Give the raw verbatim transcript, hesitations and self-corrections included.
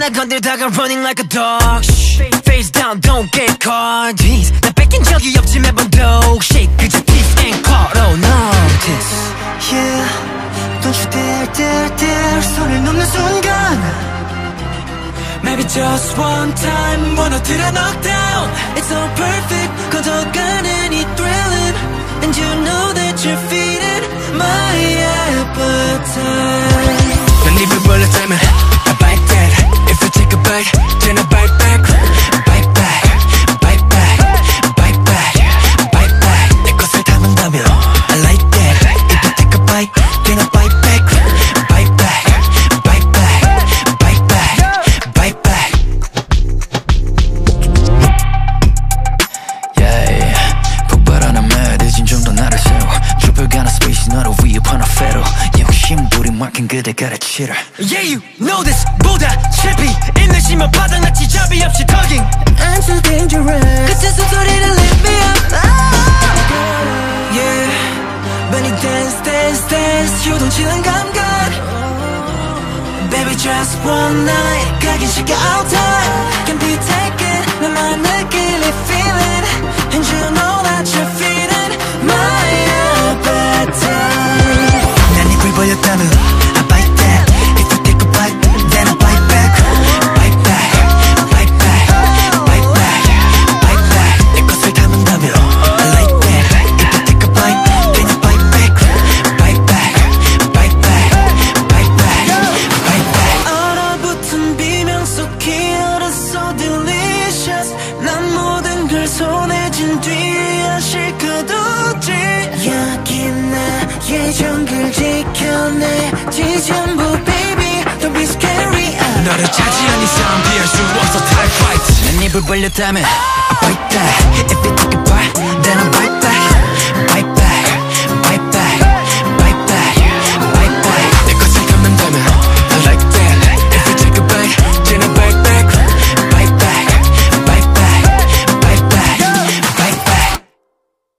나 건들다가 running like a dog. Shh, face down, don't get caught. Jeez, 나 뺏긴 적이 없지 매번 though. Shake, 그저 kiss and call, oh no. This, yeah, don't you dare, dare, dare 손을 놓는 순간 maybe just one time 무너뜨려 knock down. It's so perfect, 걷어가는 이 thrilling. And you know that you're feeding my appetite. 난 입을 벌렸다면 I bite that. If you take a bite, then I bite back. Bite back, bite back, bite back, bite back. 내 것을 담은다며 I like that. If you take a bite, then I bite back. Bite back, bite back, bite back, bite back. Yeah, 폭발하는 말 대신 좀 더 나를 세워. 좁혀가는 스페이스 너를 위협하는 페로. 욕심부린 막힌 그대 가르치라. Yeah, you know this 보다 실패 있는 심한 바닥났지 잡이 없이 tugging. I'm so dangerous. 끝에 숨소리를 lift me up. Oh. Yeah, bunny dance, dance, dance. 요동치는 감각. Baby, just one night. 가긴 쉽게 all time. Can be taken. 나만 느낄 이 feeling. And you know that you're feeding my appetite. 난 입을 벌렸다면 I bite that. If you take a bite, then I bite back. Bite back, bite back, bite back, bite back. 내 것을 담은다며 I like that. If you take a bite, then I bite back. Bite back, bite back, bite back, bite back. 얼어붙은 비명 속이 얼어 so delicious. 난 모든 걸 손에 쥔 뒤에 실컷 웃지. 여기 나의 정글 지켜내지 전부 baby don't be scary. 너를 차지한 이상 피할 수 없어 type fight. 난 입을 벌렸다면 I bite that. If you take a bite then I bite